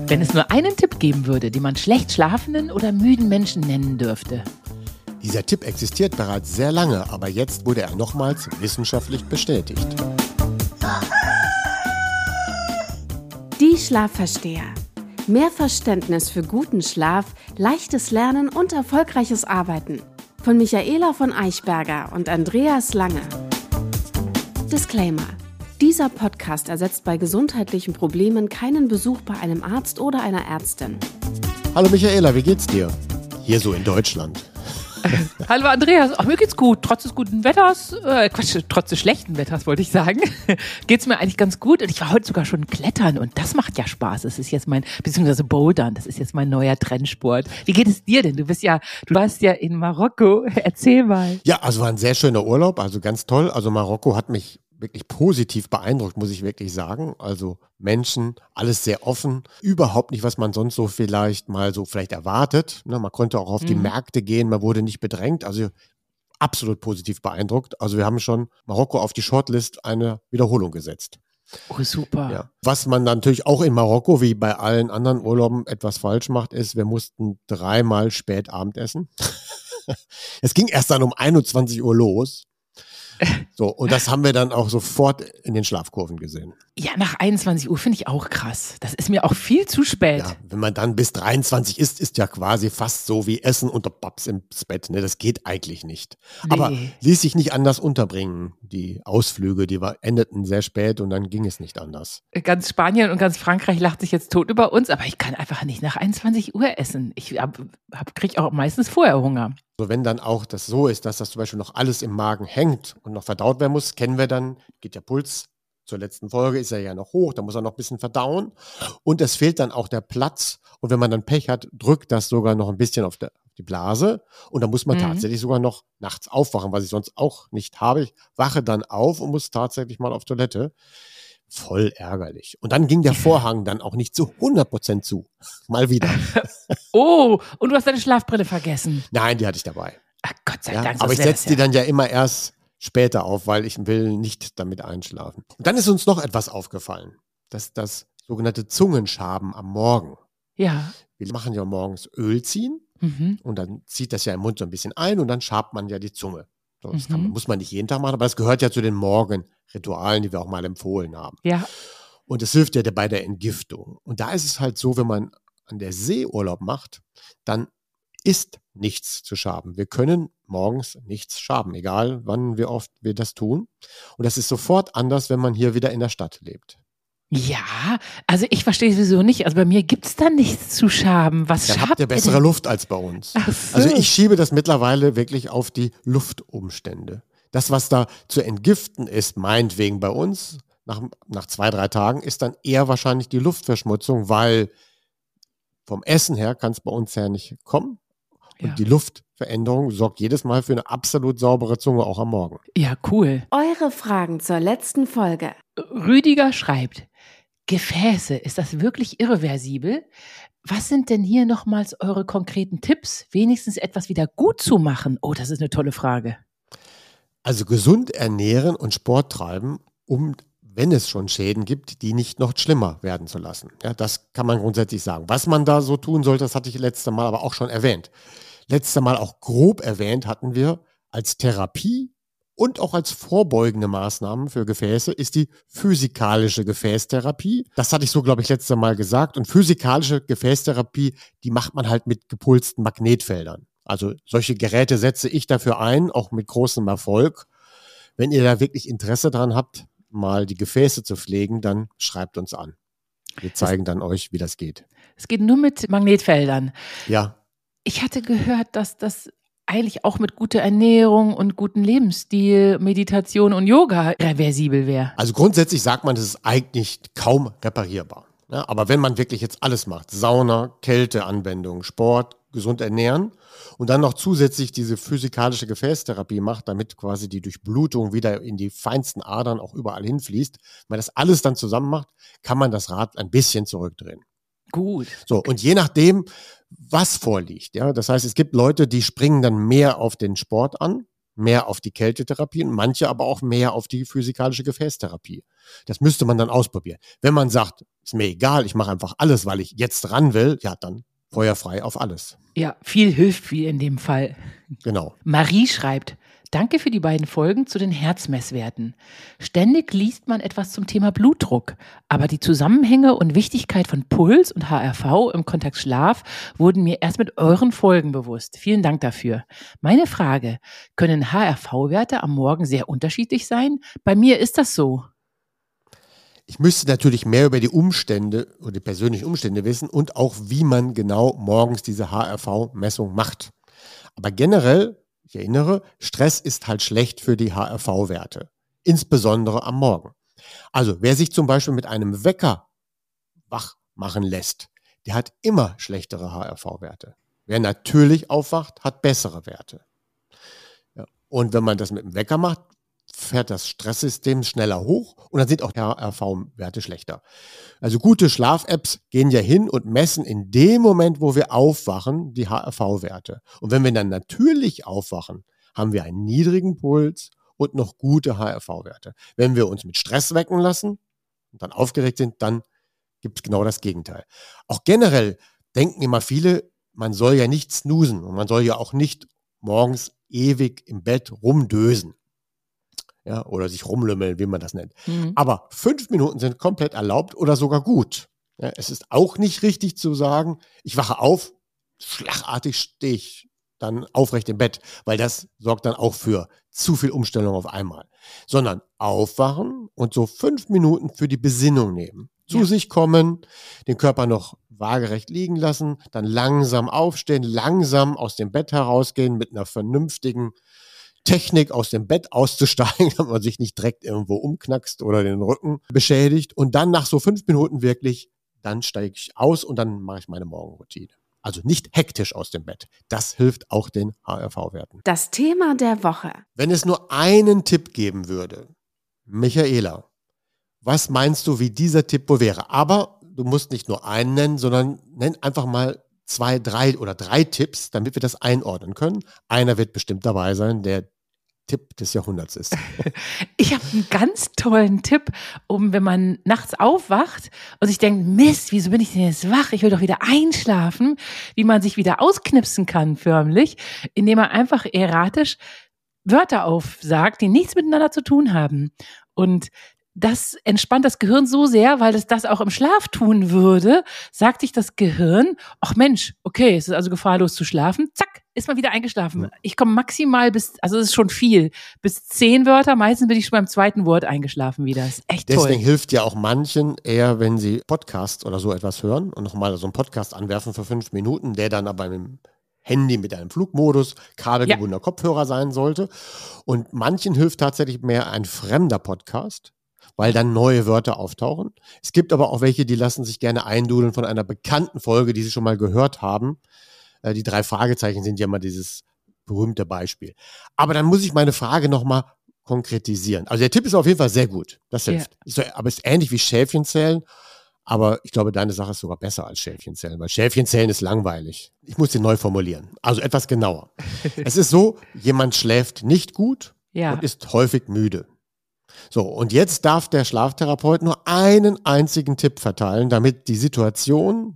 Wenn es nur einen Tipp geben würde, den man schlecht schlafenden oder müden Menschen nennen dürfte. Dieser Tipp existiert bereits sehr lange, aber jetzt wurde er nochmals wissenschaftlich bestätigt. Die Schlafversteher. Mehr Verständnis für guten Schlaf, leichtes Lernen und erfolgreiches Arbeiten. Von Michaela von Eichberger und Andreas Lange. Disclaimer. Dieser Podcast ersetzt bei gesundheitlichen Problemen keinen Besuch bei einem Arzt oder einer Ärztin. Hallo Michaela, wie geht's dir? Hier so in Deutschland. Hallo Andreas, mir geht's gut, trotz des guten Wetters, trotz des schlechten Wetters wollte ich sagen, geht's mir eigentlich ganz gut und ich war heute sogar schon klettern und das macht ja Spaß, das ist jetzt beziehungsweise Bouldern, das ist jetzt mein neuer Trendsport. Wie geht es dir denn? Du warst ja in Marokko, erzähl mal. Ja, also war ein sehr schöner Urlaub, also ganz toll, also Marokko hat mich wirklich positiv beeindruckt, muss ich wirklich sagen. Also Menschen, alles sehr offen, überhaupt nicht, was man sonst so vielleicht erwartet. Ne, man konnte auch auf die Märkte gehen, man wurde nicht bedrängt, also absolut positiv beeindruckt. Also wir haben schon Marokko auf die Shortlist eine Wiederholung gesetzt. Oh, super. Ja. Was man natürlich auch in Marokko, wie bei allen anderen Urlauben, etwas falsch macht, ist, wir mussten 3-mal spät Abendessen. Es ging erst dann um 21 Uhr los. So, und das haben wir dann auch sofort in den Schlafkurven gesehen. Ja, nach 21 Uhr finde ich auch krass. Das ist mir auch viel zu spät. Ja, wenn man dann bis 23 ist ja quasi fast so wie Essen unter Babs ins Bett. Ne? Das geht eigentlich nicht. Nee. Aber ließ sich nicht anders unterbringen. Die Ausflüge, endeten sehr spät und dann ging es nicht anders. Ganz Spanien und ganz Frankreich lacht sich jetzt tot über uns, aber ich kann einfach nicht nach 21 Uhr essen. Ich kriege auch meistens vorher Hunger. So, wenn dann auch das so ist, dass das zum Beispiel noch alles im Magen hängt und noch verdaut werden muss, kennen wir dann, geht der Puls zur letzten Folge, ist er ja noch hoch, da muss er noch ein bisschen verdauen und es fehlt dann auch der Platz und wenn man dann Pech hat, drückt das sogar noch ein bisschen auf die Blase und dann muss man tatsächlich sogar noch nachts aufwachen, was ich sonst auch nicht habe. Ich wache dann auf und muss tatsächlich mal auf Toilette. Voll ärgerlich. Und dann ging der Vorhang dann auch nicht zu 100% zu. Mal wieder. Oh, und du hast deine Schlafbrille vergessen. Nein, die hatte ich dabei. Ach, Gott sei Ja, Dank. aber ich setze die dann ja immer erst später auf, weil ich will nicht damit einschlafen. Und dann ist uns noch etwas aufgefallen. Das sogenannte Zungenschaben am Morgen. Ja. Wir machen ja morgens Öl ziehen und dann zieht das ja im Mund so ein bisschen ein und dann schabt man ja die Zunge. So, das muss man nicht jeden Tag machen, aber es gehört ja zu den Morgenritualen, die wir auch mal empfohlen haben. Ja. Und es hilft ja bei der Entgiftung. Und da ist es halt so, wenn man an der See Urlaub macht, dann ist nichts zu schaben. Wir können morgens nichts schaben, egal wie oft wir das tun. Und das ist sofort anders, wenn man hier wieder in der Stadt lebt. Ja, also ich verstehe sowieso nicht. Also bei mir gibt es da nichts zu schaben. Was Dann schabt habt ihr bessere Luft als bei uns. Ach so. Also ich schiebe das mittlerweile wirklich auf die Luftumstände. Das, was da zu entgiften ist, meinetwegen bei uns, nach 2-3 Tagen, ist dann eher wahrscheinlich die Luftverschmutzung, weil vom Essen her kann es bei uns ja nicht kommen. Und die Luftveränderung sorgt jedes Mal für eine absolut saubere Zunge, auch am Morgen. Ja, cool. Eure Fragen zur letzten Folge. Rüdiger schreibt, Gefäße, ist das wirklich irreversibel? Was sind denn hier nochmals eure konkreten Tipps, wenigstens etwas wieder gut zu machen? Oh, das ist eine tolle Frage. Also gesund ernähren und Sport treiben, wenn es schon Schäden gibt, die nicht noch schlimmer werden zu lassen. Ja, das kann man grundsätzlich sagen. Was man da so tun sollte, das hatte ich letztes Mal aber auch schon erwähnt. Letztes Mal auch grob erwähnt hatten wir als Therapie und auch als vorbeugende Maßnahmen für Gefäße ist die physikalische Gefäßtherapie. Das hatte ich so, glaube ich, letztes Mal gesagt. Und physikalische Gefäßtherapie, die macht man halt mit gepulsten Magnetfeldern. Also solche Geräte setze ich dafür ein, auch mit großem Erfolg. Wenn ihr da wirklich Interesse dran habt, mal die Gefäße zu pflegen, dann schreibt uns an. Wir zeigen dann euch, wie das geht. Es geht nur mit Magnetfeldern. Ja. Ich hatte gehört, dass das eigentlich auch mit guter Ernährung und gutem Lebensstil, Meditation und Yoga reversibel wäre. Also grundsätzlich sagt man, das ist eigentlich kaum reparierbar. Ja, aber wenn man wirklich jetzt alles macht, Sauna, Kälteanwendung, Sport, gesund ernähren und dann noch zusätzlich diese physikalische Gefäßtherapie macht, damit quasi die Durchblutung wieder in die feinsten Adern auch überall hinfließt, wenn man das alles dann zusammen macht, kann man das Rad ein bisschen zurückdrehen. Gut. So, und je nachdem, was vorliegt, ja, das heißt, es gibt Leute, die springen dann mehr auf den Sport an, mehr auf die Kältetherapie und manche aber auch mehr auf die physikalische Gefäßtherapie. Das müsste man dann ausprobieren. Wenn man sagt, ist mir egal, ich mache einfach alles, weil ich jetzt ran will, ja, dann feuerfrei auf alles. Ja, viel hilft viel in dem Fall. Genau. Marie schreibt, danke für die beiden Folgen zu den Herzmesswerten. Ständig liest man etwas zum Thema Blutdruck, aber die Zusammenhänge und Wichtigkeit von Puls und HRV im Kontext Schlaf wurden mir erst mit euren Folgen bewusst. Vielen Dank dafür. Meine Frage, können HRV-Werte am Morgen sehr unterschiedlich sein? Bei mir ist das so. Ich müsste natürlich mehr über die Umstände oder die persönlichen Umstände wissen und auch, wie man genau morgens diese HRV-Messung macht. Aber generell, ich erinnere, Stress ist halt schlecht für die HRV-Werte, insbesondere am Morgen. Also wer sich zum Beispiel mit einem Wecker wach machen lässt, der hat immer schlechtere HRV-Werte. Wer natürlich aufwacht, hat bessere Werte. Ja. Und wenn man das mit dem Wecker macht, fährt das Stresssystem schneller hoch und dann sind auch HRV-Werte schlechter. Also gute Schlaf-Apps gehen ja hin und messen in dem Moment, wo wir aufwachen, die HRV-Werte. Und wenn wir dann natürlich aufwachen, haben wir einen niedrigen Puls und noch gute HRV-Werte. Wenn wir uns mit Stress wecken lassen und dann aufgeregt sind, dann gibt es genau das Gegenteil. Auch generell denken immer viele, man soll ja nicht snoosen und man soll ja auch nicht morgens ewig im Bett rumdösen. Ja, oder sich rumlümmeln, wie man das nennt. Aber 5 Minuten sind komplett erlaubt oder sogar gut. Ja, es ist auch nicht richtig zu sagen, ich wache auf, schlagartig stehe ich dann aufrecht im Bett, weil das sorgt dann auch für zu viel Umstellung auf einmal. Sondern aufwachen und so 5 Minuten für die Besinnung nehmen. Zu sich kommen, den Körper noch waagerecht liegen lassen, dann langsam aufstehen, langsam aus dem Bett herausgehen mit einer vernünftigen Technik aus dem Bett auszusteigen, damit man sich nicht direkt irgendwo umknackst oder den Rücken beschädigt. Und dann nach so 5 Minuten wirklich, dann steige ich aus und dann mache ich meine Morgenroutine. Also nicht hektisch aus dem Bett. Das hilft auch den HRV-Werten. Das Thema der Woche. Wenn es nur einen Tipp geben würde, Michaela, was meinst du, wie dieser Tipp wohl wäre? Aber du musst nicht nur einen nennen, sondern nenn einfach mal 2, 3 oder 3 Tipps, damit wir das einordnen können. Einer wird bestimmt dabei sein, der Tipp des Jahrhunderts ist. Ich habe einen ganz tollen Tipp, wenn man nachts aufwacht und sich denkt, Mist, wieso bin ich denn jetzt wach? Ich will doch wieder einschlafen, wie man sich wieder ausknipsen kann förmlich, indem man einfach erratisch Wörter aufsagt, die nichts miteinander zu tun haben. Und das entspannt das Gehirn so sehr, weil es das auch im Schlaf tun würde, sagt sich das Gehirn, ach Mensch, okay, es ist also gefahrlos zu schlafen, zack, ist man wieder eingeschlafen. Ich komme maximal also es ist schon viel, bis 10 Wörter, meistens bin ich schon beim 2. Wort eingeschlafen wieder. Das ist echt toll. Deswegen hilft ja auch manchen eher, wenn sie Podcast oder so etwas hören und nochmal so einen Podcast anwerfen für 5 Minuten, der dann aber mit dem Handy mit einem Flugmodus, kabelgebundener Kopfhörer sein sollte. Und manchen hilft tatsächlich mehr ein fremder Podcast, weil dann neue Wörter auftauchen. Es gibt aber auch welche, die lassen sich gerne eindudeln von einer bekannten Folge, die sie schon mal gehört haben. Die 3 Fragezeichen sind ja mal dieses berühmte Beispiel. Aber dann muss ich meine Frage nochmal konkretisieren. Also der Tipp ist auf jeden Fall sehr gut. Das hilft. Aber es ist ähnlich wie Schäfchenzählen. Aber ich glaube, deine Sache ist sogar besser als Schäfchenzählen, weil Schäfchenzählen ist langweilig. Ich muss den neu formulieren. Also etwas genauer. Es ist so, jemand schläft nicht gut und ist häufig müde. So, und jetzt darf der Schlaftherapeut nur einen einzigen Tipp verteilen, damit die Situation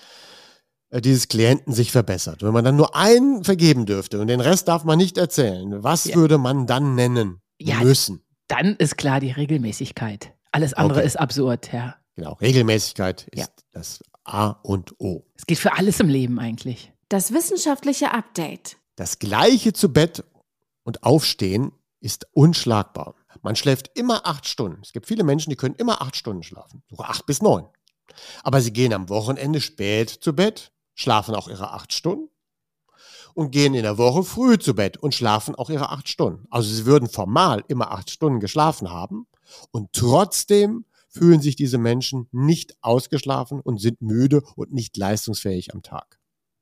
dieses Klienten sich verbessert. Wenn man dann nur einen vergeben dürfte und den Rest darf man nicht erzählen, was würde man dann nennen müssen? Dann ist klar die Regelmäßigkeit. Alles andere ist absurd, ja. Genau, Regelmäßigkeit ist das A und O. Es geht für alles im Leben eigentlich. Das wissenschaftliche Update. Das Gleiche zu Bett und Aufstehen ist unschlagbar. Man schläft immer 8 Stunden. Es gibt viele Menschen, die können immer 8 Stunden schlafen, sogar 8 bis 9. Aber sie gehen am Wochenende spät zu Bett, schlafen auch ihre 8 Stunden und gehen in der Woche früh zu Bett und schlafen auch ihre 8 Stunden. Also sie würden formal immer 8 Stunden geschlafen haben und trotzdem fühlen sich diese Menschen nicht ausgeschlafen und sind müde und nicht leistungsfähig am Tag.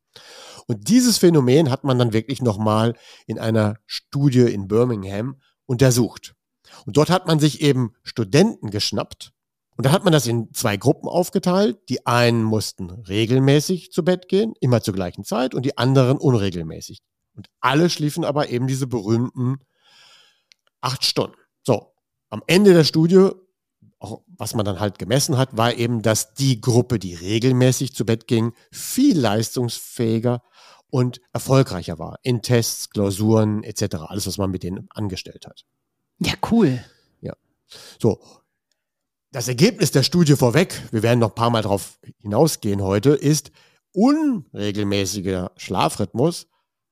Und dieses Phänomen hat man dann wirklich nochmal in einer Studie in Birmingham untersucht. Und dort hat man sich eben Studenten geschnappt und dann hat man das in 2 Gruppen aufgeteilt. Die einen mussten regelmäßig zu Bett gehen, immer zur gleichen Zeit, und die anderen unregelmäßig. Und alle schliefen aber eben diese berühmten 8 Stunden. So, am Ende der Studie, auch was man dann halt gemessen hat, war eben, dass die Gruppe, die regelmäßig zu Bett ging, viel leistungsfähiger und erfolgreicher war in Tests, Klausuren etc. Alles, was man mit denen angestellt hat. Ja, cool. Ja. So. Das Ergebnis der Studie vorweg, wir werden noch ein paar Mal drauf hinausgehen heute, ist, unregelmäßiger Schlafrhythmus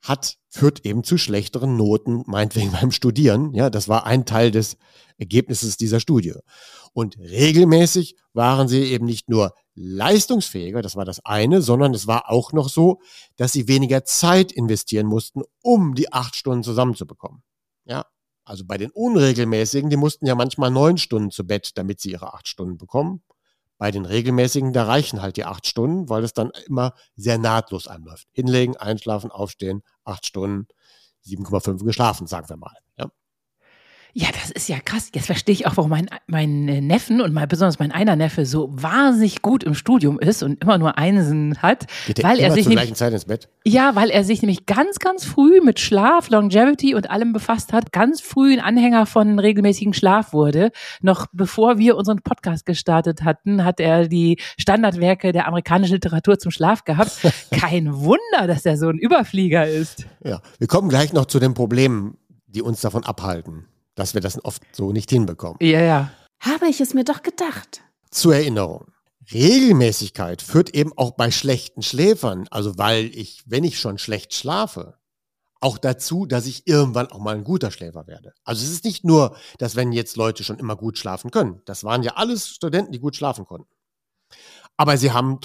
führt eben zu schlechteren Noten, meinetwegen beim Studieren. Ja, das war ein Teil des Ergebnisses dieser Studie. Und regelmäßig waren sie eben nicht nur leistungsfähiger, das war das eine, sondern es war auch noch so, dass sie weniger Zeit investieren mussten, um die 8 Stunden zusammenzubekommen. Ja, also bei den Unregelmäßigen, die mussten ja manchmal 9 Stunden zu Bett, damit sie ihre 8 Stunden bekommen. Bei den Regelmäßigen, da reichen halt die 8 Stunden, weil es dann immer sehr nahtlos einläuft. Hinlegen, einschlafen, aufstehen, 8 Stunden, 7,5 geschlafen, sagen wir mal. Ja. Ja, das ist ja krass. Jetzt verstehe ich auch, warum mein Neffen und besonders mein einer Neffe so wahnsinnig gut im Studium ist und immer nur Einsen hat. Geht der weil immer er sich zur gleichen Zeit ins Bett? Ja, weil er sich nämlich ganz, ganz früh mit Schlaf, Longevity und allem befasst hat. Ganz früh ein Anhänger von regelmäßigen Schlaf wurde. Noch bevor wir unseren Podcast gestartet hatten, hat er die Standardwerke der amerikanischen Literatur zum Schlaf gehabt. Kein Wunder, dass er so ein Überflieger ist. Ja, wir kommen gleich noch zu den Problemen, die uns davon abhalten, dass wir das oft so nicht hinbekommen. Ja. Habe ich es mir doch gedacht. Zur Erinnerung. Regelmäßigkeit führt eben auch bei schlechten Schläfern, also wenn ich schon schlecht schlafe, auch dazu, dass ich irgendwann auch mal ein guter Schläfer werde. Also es ist nicht nur, dass wenn jetzt Leute schon immer gut schlafen können. Das waren ja alles Studenten, die gut schlafen konnten. Aber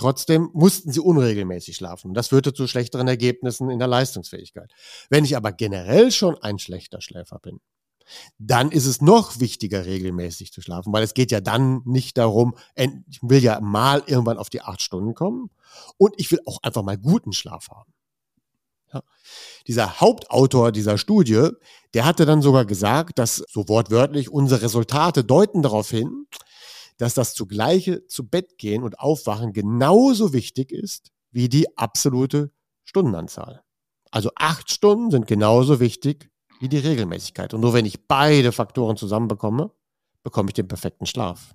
mussten sie unregelmäßig schlafen. Das führte zu schlechteren Ergebnissen in der Leistungsfähigkeit. Wenn ich aber generell schon ein schlechter Schläfer bin, dann ist es noch wichtiger, regelmäßig zu schlafen, weil es geht ja dann nicht darum, ich will ja mal irgendwann auf die 8 Stunden kommen und ich will auch einfach mal guten Schlaf haben. Ja. Dieser Hauptautor dieser Studie, der hatte dann sogar gesagt, dass so wortwörtlich unsere Resultate deuten darauf hin, dass das zugleiche zu Bett gehen und aufwachen genauso wichtig ist wie die absolute Stundenanzahl. Also 8 Stunden sind genauso wichtig wie die Regelmäßigkeit. Und nur wenn ich beide Faktoren zusammenbekomme, bekomme ich den perfekten Schlaf.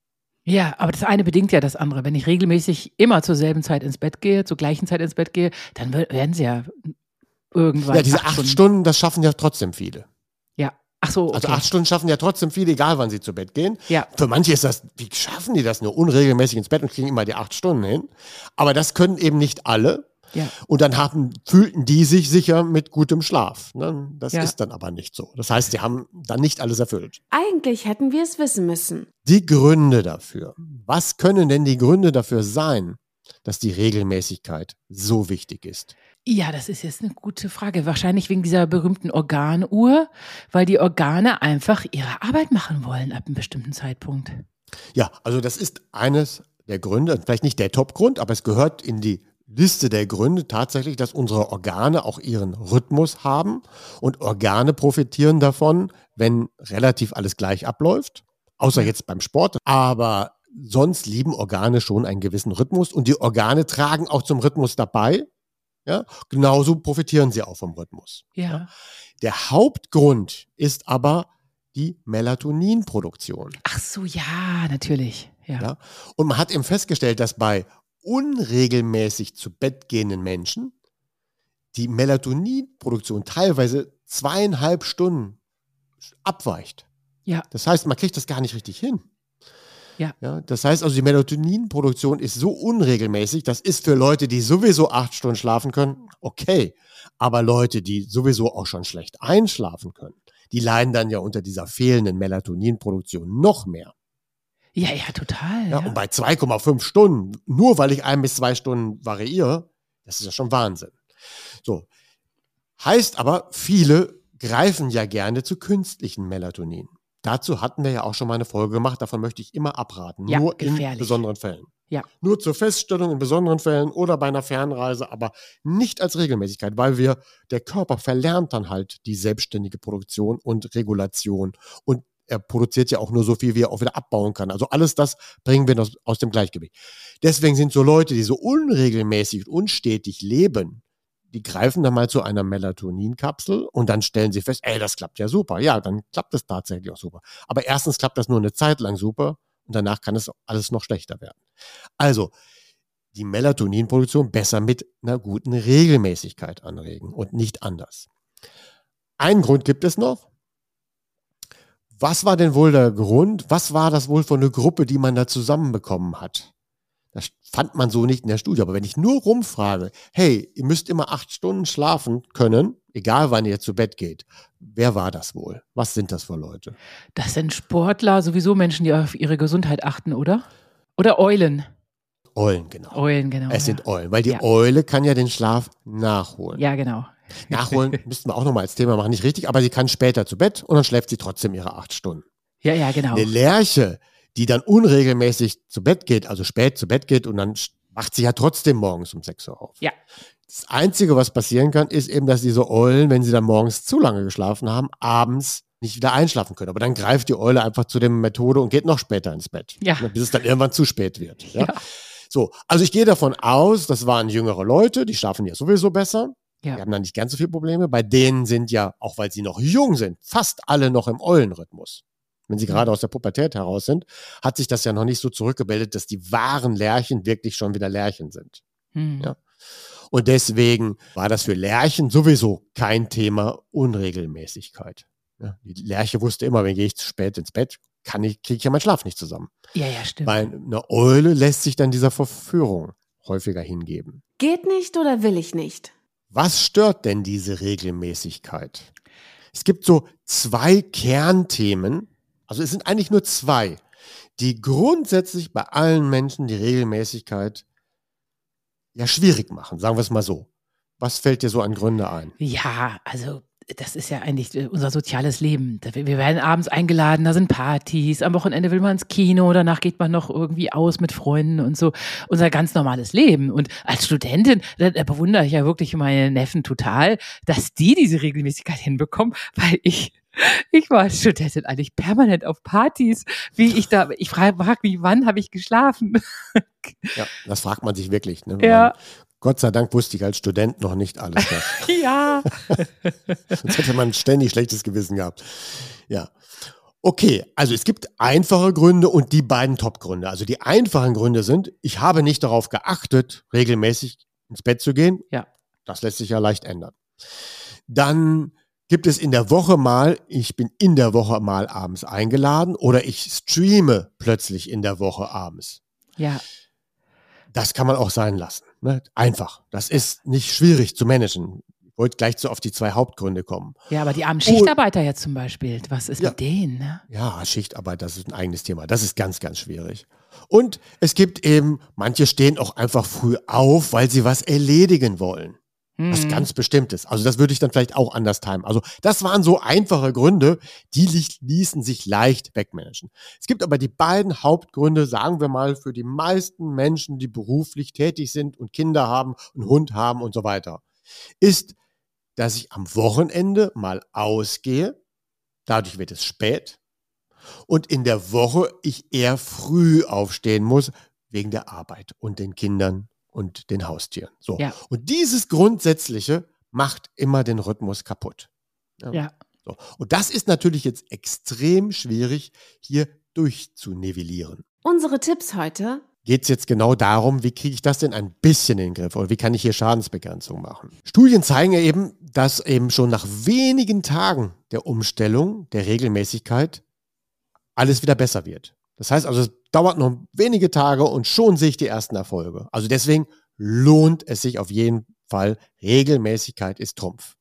Ja, aber das eine bedingt ja das andere. Wenn ich regelmäßig immer zur selben Zeit ins Bett gehe, zur gleichen Zeit ins Bett gehe, dann werden sie ja irgendwann. Ja, diese 8 Stunden, das schaffen ja trotzdem viele. Ja, ach so. Okay. Also 8 Stunden schaffen ja trotzdem viele, egal wann sie zu Bett gehen. Ja. Für manche ist das, wie schaffen die das nur unregelmäßig ins Bett und kriegen immer die 8 Stunden hin? Aber das können eben nicht alle. Ja. Und dann fühlten die sich sicher mit gutem Schlaf. Ne? Das ist dann aber nicht so. Das heißt, sie haben dann nicht alles erfüllt. Eigentlich hätten wir es wissen müssen. Die Gründe dafür. Was können denn die Gründe dafür sein, dass die Regelmäßigkeit so wichtig ist? Ja, das ist jetzt eine gute Frage. Wahrscheinlich wegen dieser berühmten Organuhr, weil die Organe einfach ihre Arbeit machen wollen ab einem bestimmten Zeitpunkt. Ja, also das ist eines der Gründe, vielleicht nicht der Top-Grund, aber es gehört in die Liste der Gründe tatsächlich, dass unsere Organe auch ihren Rhythmus haben und Organe profitieren davon, wenn relativ alles gleich abläuft, außer jetzt beim Sport. Aber sonst lieben Organe schon einen gewissen Rhythmus und die Organe tragen auch zum Rhythmus dabei. Ja? Genauso profitieren sie auch vom Rhythmus. Ja. Der Hauptgrund ist aber die Melatoninproduktion. Ach so, ja, natürlich. Ja? Und man hat eben festgestellt, dass bei unregelmäßig zu Bett gehenden Menschen die Melatoninproduktion teilweise 2,5 Stunden abweicht. Ja. Das heißt, man kriegt das gar nicht richtig hin. Ja. Das heißt also, die Melatoninproduktion ist so unregelmäßig, das ist für Leute, die sowieso 8 Stunden schlafen können, okay. Aber Leute, die sowieso auch schon schlecht einschlafen können, die leiden dann ja unter dieser fehlenden Melatoninproduktion noch mehr. Ja, total. Ja, und bei 2,5 Stunden, nur weil ich 1 bis 2 Stunden variiere, das ist ja schon Wahnsinn. So. Heißt aber, viele greifen ja gerne zu künstlichen Melatonin. Dazu hatten wir ja auch schon mal eine Folge gemacht, davon möchte ich immer abraten. Ja, nur gefährlich. In besonderen Fällen. Ja. Nur zur Feststellung in besonderen Fällen oder bei einer Fernreise, aber nicht als Regelmäßigkeit, weil der Körper verlernt dann halt die selbstständige Produktion und Regulation und er produziert ja auch nur so viel, wie er auch wieder abbauen kann. Also alles das bringen wir aus dem Gleichgewicht. Deswegen sind so Leute, die so unregelmäßig und unstetig leben, die greifen dann mal zu einer Melatoninkapsel und dann stellen sie fest, das klappt ja super. Ja, dann klappt es tatsächlich auch super. Aber erstens klappt das nur eine Zeit lang super und danach kann es alles noch schlechter werden. Also die Melatoninproduktion besser mit einer guten Regelmäßigkeit anregen und nicht anders. Einen Grund gibt es noch. Was war denn wohl der Grund? Was war das wohl für eine Gruppe, die man da zusammenbekommen hat? Das fand man so nicht in der Studie. Aber wenn ich nur rumfrage, hey, ihr müsst immer 8 Stunden schlafen können, egal wann ihr zu Bett geht. Wer war das wohl? Was sind das für Leute? Das sind Sportler, sowieso Menschen, die auf ihre Gesundheit achten, oder? Oder Eulen. Eulen, genau. Eulen, genau. Es sind Eulen, weil die Eule kann ja den Schlaf nachholen. Ja, genau. Nachholen müssten wir auch nochmal als Thema machen, nicht richtig, aber sie kann später zu Bett und dann schläft sie trotzdem ihre 8 Stunden. Ja, genau. Eine Lerche, die dann unregelmäßig zu Bett geht, also spät zu Bett geht und dann wacht sie ja trotzdem morgens um 6 Uhr auf. Ja. Das Einzige, was passieren kann, ist eben, dass diese Eulen, wenn sie dann morgens zu lange geschlafen haben, abends nicht wieder einschlafen können. Aber dann greift die Eule einfach zu der Methode und geht noch später ins Bett. Ja. Bis es dann irgendwann zu spät wird. Ja? Ja. So, also ich gehe davon aus, das waren jüngere Leute, die schlafen ja sowieso besser. Ja. Die haben da nicht ganz so viele Probleme. Bei denen sind ja, auch weil sie noch jung sind, fast alle noch im Eulenrhythmus. Wenn sie gerade aus der Pubertät heraus sind, hat sich das ja noch nicht so zurückgebildet, dass die wahren Lerchen wirklich schon wieder Lerchen sind. Ja. Und deswegen war das für Lerchen sowieso kein Thema Unregelmäßigkeit. Ja. Die Lerche wusste immer, wenn gehe ich zu spät ins Bett, kriege ich ja meinen Schlaf nicht zusammen. Ja, stimmt. Bei einer Eule lässt sich dann dieser Verführung häufiger hingeben. Geht nicht oder will ich nicht? Was stört denn diese Regelmäßigkeit? Es gibt so 2 Kernthemen, also es sind eigentlich nur 2, die grundsätzlich bei allen Menschen die Regelmäßigkeit ja schwierig machen, sagen wir es mal so. Was fällt dir so an Gründe ein? Ja, also das ist ja eigentlich unser soziales Leben. Wir werden abends eingeladen, da sind Partys, am Wochenende will man ins Kino, danach geht man noch irgendwie aus mit Freunden und so. Unser ganz normales Leben. Und als Studentin, da bewundere ich ja wirklich meine Neffen total, dass die diese Regelmäßigkeit hinbekommen, weil ich war als Studentin eigentlich permanent auf Partys. Ich frage mich, wann habe ich geschlafen? Ja, das fragt man sich wirklich. Ne? Ja. Gott sei Dank wusste ich als Student noch nicht alles das. Ja. Sonst hätte man ständig schlechtes Gewissen gehabt. Ja. Okay, also es gibt einfache Gründe und die beiden Top-Gründe. Also die einfachen Gründe sind, ich habe nicht darauf geachtet, regelmäßig ins Bett zu gehen. Ja. Das lässt sich ja leicht ändern. Dann gibt es in der Woche mal, ich bin in der Woche mal abends eingeladen oder ich streame plötzlich in der Woche abends. Ja. Das kann man auch sein lassen. Ne? Einfach. Das ist nicht schwierig zu managen. Ich wollte gleich auf die 2 Hauptgründe kommen. Ja, aber die armen Schichtarbeiter jetzt zum Beispiel, was ist mit denen? Ne? Ja, Schichtarbeit, das ist ein eigenes Thema. Das ist ganz, ganz schwierig. Und es gibt eben, manche stehen auch einfach früh auf, weil sie was erledigen wollen. Was ganz Bestimmtes. Also das würde ich dann vielleicht auch anders timen. Also das waren so einfache Gründe, die ließen sich leicht wegmanagen. Es gibt aber die beiden Hauptgründe, sagen wir mal, für die meisten Menschen, die beruflich tätig sind und Kinder haben, einen Hund haben und so weiter, ist, dass ich am Wochenende mal ausgehe, dadurch wird es spät und in der Woche ich eher früh aufstehen muss, wegen der Arbeit und den Kindern und den Haustieren. So. Ja. Und dieses Grundsätzliche macht immer den Rhythmus kaputt. Ja. So. Und das ist natürlich jetzt extrem schwierig, hier durchzunivellieren. Unsere Tipps heute. Geht es jetzt genau darum, wie kriege ich das denn ein bisschen in den Griff oder wie kann ich hier Schadensbegrenzung machen? Studien zeigen ja eben, dass eben schon nach wenigen Tagen der Umstellung, der Regelmäßigkeit, alles wieder besser wird. Das heißt also, es dauert noch wenige Tage und schon sehe ich die ersten Erfolge. Also deswegen lohnt es sich auf jeden Fall. Regelmäßigkeit ist Trumpf.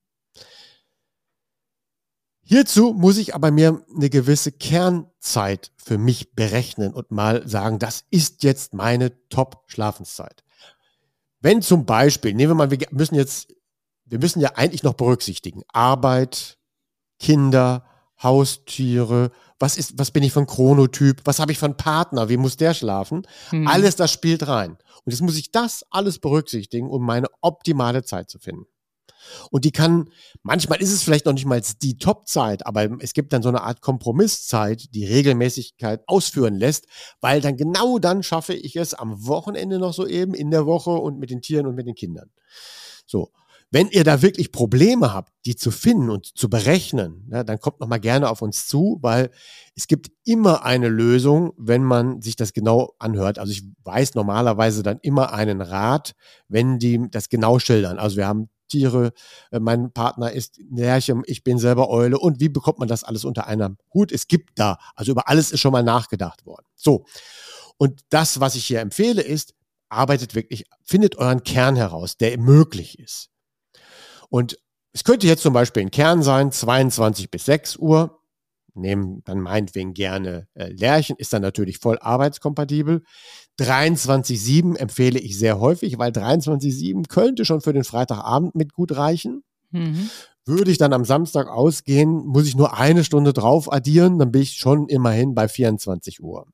Hierzu muss ich aber mir eine gewisse Kernzeit für mich berechnen und mal sagen, das ist jetzt meine Top-Schlafenszeit. Wenn zum Beispiel, nehmen wir mal, wir müssen ja eigentlich noch berücksichtigen, Arbeit, Kinder, Haustiere, was bin ich für ein Chronotyp, was habe ich für einen Partner, wie muss der schlafen? Alles das spielt rein. Und jetzt muss ich das alles berücksichtigen, um meine optimale Zeit zu finden. Und manchmal ist es vielleicht noch nicht mal die Top-Zeit, aber es gibt dann so eine Art Kompromisszeit, die Regelmäßigkeit ausführen lässt, weil genau dann schaffe ich es am Wochenende noch so eben, in der Woche und mit den Tieren und mit den Kindern. So. Wenn ihr da wirklich Probleme habt, die zu finden und zu berechnen, ja, dann kommt noch mal gerne auf uns zu, weil es gibt immer eine Lösung, wenn man sich das genau anhört. Also ich weiß normalerweise dann immer einen Rat, wenn die das genau schildern. Also wir haben Tiere, mein Partner ist Lerche, ich bin selber Eule und wie bekommt man das alles unter einem Hut? Es gibt da, also über alles ist schon mal nachgedacht worden. So, und das, was ich hier empfehle, ist, arbeitet wirklich, findet euren Kern heraus, der möglich ist. Und es könnte jetzt zum Beispiel ein Kern sein, 22 bis 6 Uhr. Nehmen dann meinetwegen gerne Lerchen, ist dann natürlich voll arbeitskompatibel. 23,7 empfehle ich sehr häufig, weil 23,7 könnte schon für den Freitagabend mit gut reichen. Mhm. Würde ich dann am Samstag ausgehen, muss ich nur eine Stunde drauf addieren, dann bin ich schon immerhin bei 24 Uhr.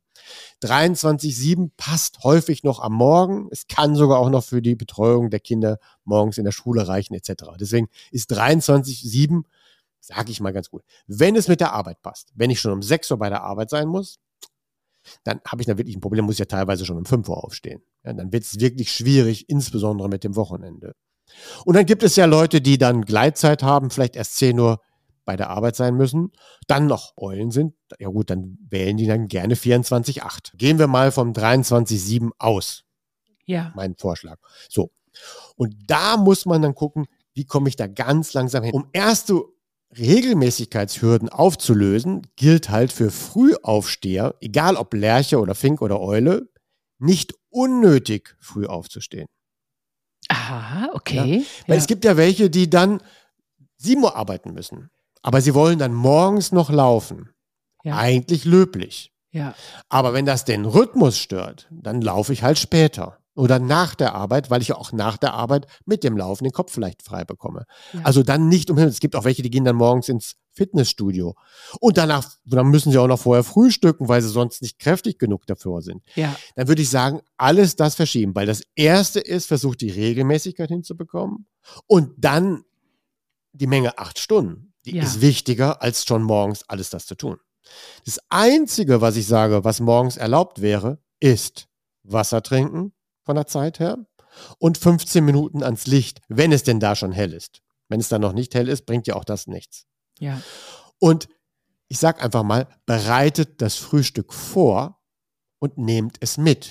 23,7 passt häufig noch am Morgen. Es kann sogar auch noch für die Betreuung der Kinder morgens in der Schule reichen etc. Deswegen ist 23,7, sage ich mal ganz gut. Wenn es mit der Arbeit passt, wenn ich schon um 6 Uhr bei der Arbeit sein muss, dann habe ich da wirklich ein Problem, muss ich ja teilweise schon um 5 Uhr aufstehen. Ja, dann wird es wirklich schwierig, insbesondere mit dem Wochenende. Und dann gibt es ja Leute, die dann Gleitzeit haben, vielleicht erst 10 Uhr bei der Arbeit sein müssen, dann noch Eulen sind, ja gut, dann wählen die dann gerne 24,8. Gehen wir mal vom 23,7 aus. Ja. Mein Vorschlag. So. Und da muss man dann gucken, wie komme ich da ganz langsam hin. Um erste Regelmäßigkeitshürden aufzulösen, gilt halt für Frühaufsteher, egal ob Lerche oder Fink oder Eule, nicht unnötig früh aufzustehen. Aha, okay. Ja? Weil es gibt ja welche, die dann 7 Uhr arbeiten müssen. Aber sie wollen dann morgens noch laufen. Ja. Eigentlich löblich. Ja. Aber wenn das den Rhythmus stört, dann laufe ich halt später. Oder nach der Arbeit, weil ich ja auch nach der Arbeit mit dem Laufen den Kopf vielleicht frei bekomme. Ja. Also dann nicht umhin. Es gibt auch welche, die gehen dann morgens ins Fitnessstudio. Und dann müssen sie auch noch vorher frühstücken, weil sie sonst nicht kräftig genug dafür sind. Ja. Dann würde ich sagen, alles das verschieben. Weil das Erste ist, versucht die Regelmäßigkeit hinzubekommen. Und dann die Menge 8 Stunden. Die ist wichtiger, als schon morgens alles das zu tun. Das Einzige, was ich sage, was morgens erlaubt wäre, ist Wasser trinken von der Zeit her und 15 Minuten ans Licht, wenn es denn da schon hell ist. Wenn es dann noch nicht hell ist, bringt ja auch das nichts. Ja. Und ich sage einfach mal, bereitet das Frühstück vor und nehmt es mit.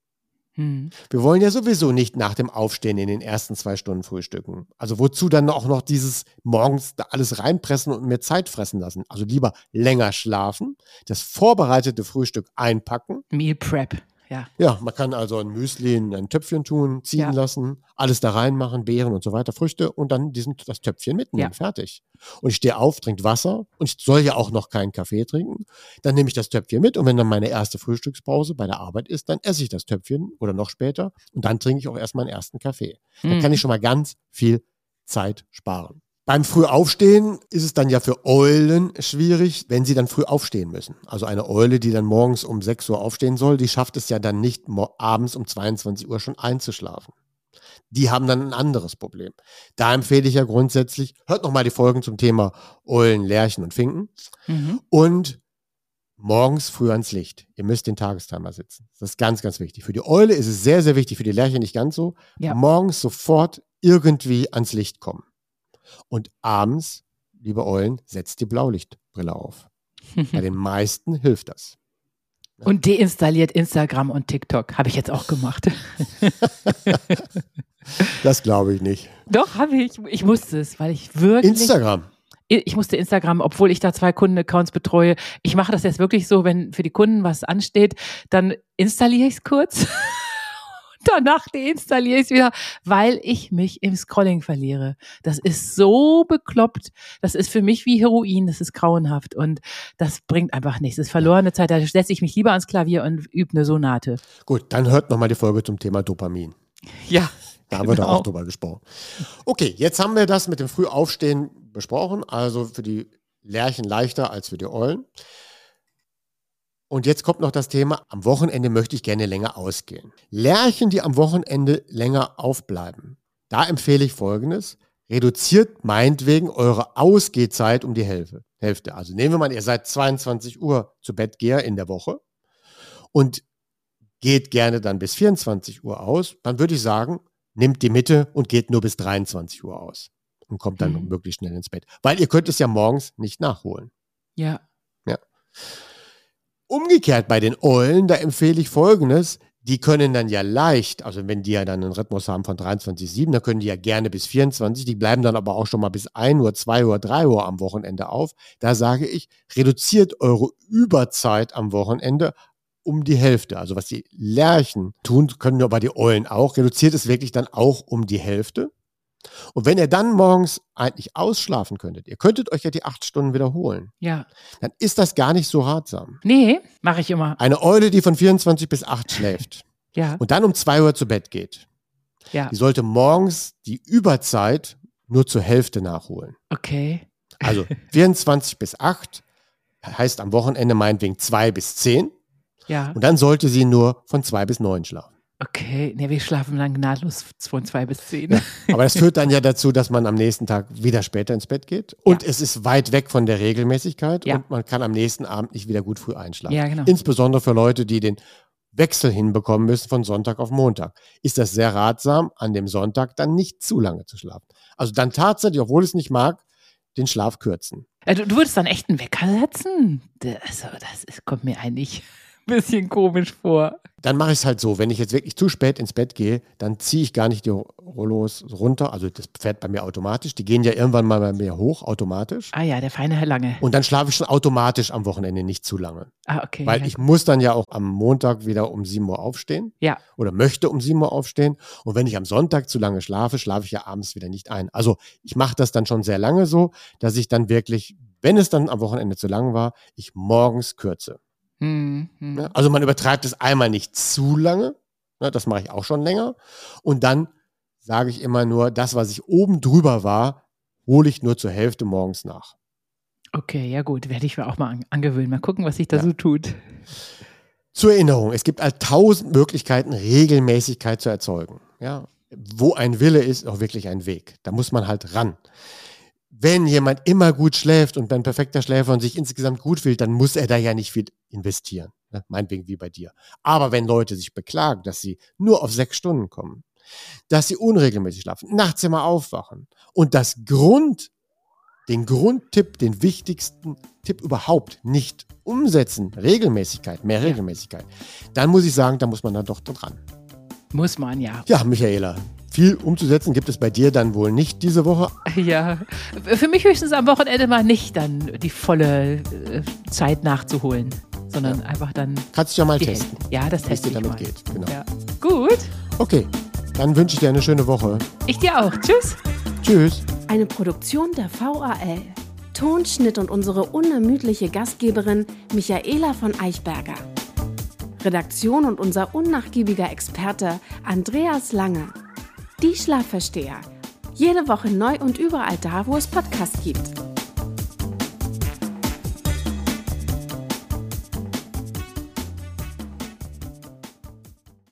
Wir wollen ja sowieso nicht nach dem Aufstehen in den ersten 2 Stunden frühstücken. Also wozu dann auch noch dieses morgens da alles reinpressen und mir Zeit fressen lassen? Also lieber länger schlafen, das vorbereitete Frühstück einpacken. Meal Prep, ja. Ja, man kann also ein Müsli in ein Töpfchen tun, ziehen lassen, alles da reinmachen, Beeren und so weiter, Früchte und dann das Töpfchen mitnehmen, fertig. Und ich stehe auf, trinke Wasser und ich soll ja auch noch keinen Kaffee trinken. Dann nehme ich das Töpfchen mit und wenn dann meine erste Frühstückspause bei der Arbeit ist, dann esse ich das Töpfchen oder noch später und dann trinke ich auch erst meinen ersten Kaffee. Dann kann ich schon mal ganz viel Zeit sparen. Beim Frühaufstehen ist es dann ja für Eulen schwierig, wenn sie dann früh aufstehen müssen. Also eine Eule, die dann morgens um 6 Uhr aufstehen soll, die schafft es ja dann nicht, abends um 22 Uhr schon einzuschlafen. Die haben dann ein anderes Problem. Da empfehle ich ja grundsätzlich, hört nochmal die Folgen zum Thema Eulen, Lerchen und Finken. Und morgens früh ans Licht. Ihr müsst den Tagestimer setzen. Das ist ganz, ganz wichtig. Für die Eule ist es sehr, sehr wichtig, für die Lerche nicht ganz so. Ja. Morgens sofort irgendwie ans Licht kommen. Und abends, liebe Eulen, setzt die Blaulichtbrille auf. Bei den meisten hilft das. Ja. Und deinstalliert Instagram und TikTok. Habe ich jetzt auch gemacht. Das glaube ich nicht. Doch, habe ich. Ich musste es, weil ich wirklich... Instagram? Ich musste Instagram, obwohl ich da 2 Kundenaccounts betreue. Ich mache das jetzt wirklich so, wenn für die Kunden was ansteht, dann installiere ich es kurz. Danach deinstalliere ich es wieder, weil ich mich im Scrolling verliere. Das ist so bekloppt. Das ist für mich wie Heroin. Das ist grauenhaft und das bringt einfach nichts. Das ist verlorene Zeit. Da setze ich mich lieber ans Klavier und übe eine Sonate. Gut, dann hört nochmal die Folge zum Thema Dopamin. Ja. Da haben wir da auch drüber gesprochen. Okay, jetzt haben wir das mit dem Frühaufstehen besprochen. Also für die Lerchen leichter als für die Eulen. Und jetzt kommt noch das Thema, am Wochenende möchte ich gerne länger ausgehen. Lerchen, die am Wochenende länger aufbleiben. Da empfehle ich Folgendes. Reduziert meinetwegen eure Ausgehzeit um die Hälfte. Also nehmen wir mal, ihr seid 22 Uhr zu Bettgeher in der Woche und geht gerne dann bis 24 Uhr aus. Dann würde ich sagen, nimmt die Mitte und geht nur bis 23 Uhr aus und kommt dann möglichst schnell ins Bett. Weil ihr könnt es ja morgens nicht nachholen. Ja. Umgekehrt bei den Eulen, da empfehle ich Folgendes, die können dann ja leicht, also wenn die ja dann einen Rhythmus haben von 23,7, dann können die ja gerne bis 24, die bleiben dann aber auch schon mal bis 1 Uhr, 2 Uhr, 3 Uhr am Wochenende auf. Da sage ich, reduziert eure Überzeit am Wochenende um die Hälfte. Also was die Lerchen tun, können aber die Eulen auch, reduziert es wirklich dann auch um die Hälfte. Und wenn ihr dann morgens eigentlich ausschlafen könntet, ihr könntet euch ja die 8 Stunden wiederholen, Ja. dann ist das gar nicht so ratsam. Nee, mache ich immer. Eine Eule, die von 24 bis 8 schläft Ja. und dann um 2 Uhr zu Bett geht, Ja. die sollte morgens die Überzeit nur zur Hälfte nachholen. Okay. Also 24 bis 8 heißt am Wochenende meinetwegen 2 bis 10 Ja. und dann sollte sie nur von 2 bis 9 schlafen. Okay. Nee, wir schlafen dann gnadlos von 2 bis 10. Aber das führt dann ja dazu, dass man am nächsten Tag wieder später ins Bett geht und es ist weit weg von der Regelmäßigkeit und man kann am nächsten Abend nicht wieder gut früh einschlafen. Ja, genau. Insbesondere für Leute, die den Wechsel hinbekommen müssen von Sonntag auf Montag, ist das sehr ratsam, an dem Sonntag dann nicht zu lange zu schlafen. Also dann tatsächlich, obwohl es nicht mag, den Schlaf kürzen. Du würdest dann echt einen Wecker setzen? Kommt mir eigentlich ein bisschen komisch vor. Dann mache ich es halt so, wenn ich jetzt wirklich zu spät ins Bett gehe, dann ziehe ich gar nicht die Rollos runter, also das fährt bei mir automatisch, die gehen ja irgendwann mal bei mir hoch, automatisch. Ah ja, der feine Herr Lange. Und dann schlafe ich schon automatisch am Wochenende nicht zu lange. Ah, okay. Weil ja. ich muss dann ja auch am Montag wieder um 7 Uhr aufstehen. Ja. Oder möchte um 7 Uhr aufstehen. Und wenn ich am Sonntag zu lange schlafe, schlafe ich ja abends wieder nicht ein. Also ich mache das dann schon sehr lange so, dass ich dann wirklich, wenn es dann am Wochenende zu lang war, ich morgens kürze. Ja, also man übertreibt es einmal nicht zu lange. Ja, das mache ich auch schon länger. Und dann sage ich immer nur, das, was ich oben drüber war, hole ich nur zur Hälfte morgens nach. Okay, ja gut, werde ich mir auch mal angewöhnen. Mal gucken, was sich da so tut. Zur Erinnerung, es gibt 1000 Möglichkeiten, Regelmäßigkeit zu erzeugen. Ja, wo ein Wille ist, auch wirklich ein Weg. Da muss man halt ran. Wenn jemand immer gut schläft und ein perfekter Schläfer und sich insgesamt gut fühlt, dann muss er da ja nicht viel investieren. Ne? Meinetwegen wie bei dir. Aber wenn Leute sich beklagen, dass sie nur auf 6 Stunden kommen, dass sie unregelmäßig schlafen, nachts immer aufwachen und den Grundtipp, den wichtigsten Tipp überhaupt nicht umsetzen, Regelmäßigkeit, mehr Regelmäßigkeit, dann muss ich sagen, da muss man dann doch dran. Muss man, ja. Ja, Michaela, viel umzusetzen gibt es bei dir dann wohl nicht diese Woche. Ja, für mich höchstens am Wochenende mal nicht dann die volle Zeit nachzuholen, sondern einfach dann... Kannst du ja mal testen. Ja, das teste ich damit mal. geht. Genau. Ja. Gut. Okay, dann wünsche ich dir eine schöne Woche. Ich dir auch. Tschüss. Tschüss. Eine Produktion der VAL. Tonschnitt und unsere unermüdliche Gastgeberin Michaela von Eichberger. Redaktion und unser unnachgiebiger Experte Andreas Lange. Die Schlafversteher. Jede Woche neu und überall da, wo es Podcasts gibt.